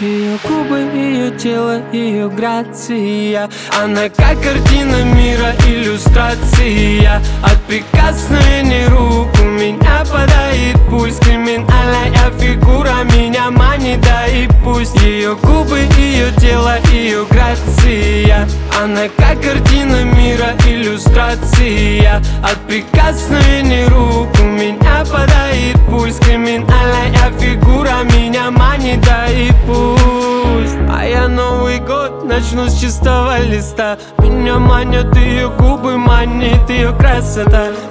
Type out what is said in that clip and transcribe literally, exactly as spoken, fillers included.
Ее губы, ее тело, ее грация. Она как картина мира, иллюстрация. От прикосновений рук у меня падает пульс. Криминальная фигура меня манит, да и пусть. Ее губы, ее тело, ее грация. Она как картина мира, иллюстрация. От прикосновений рук у меня падает пульс. Криминальная фигура меня манит, да и пусть. А я Новый год начну с чистого листа. Меня манят ее губы, манит ее красота.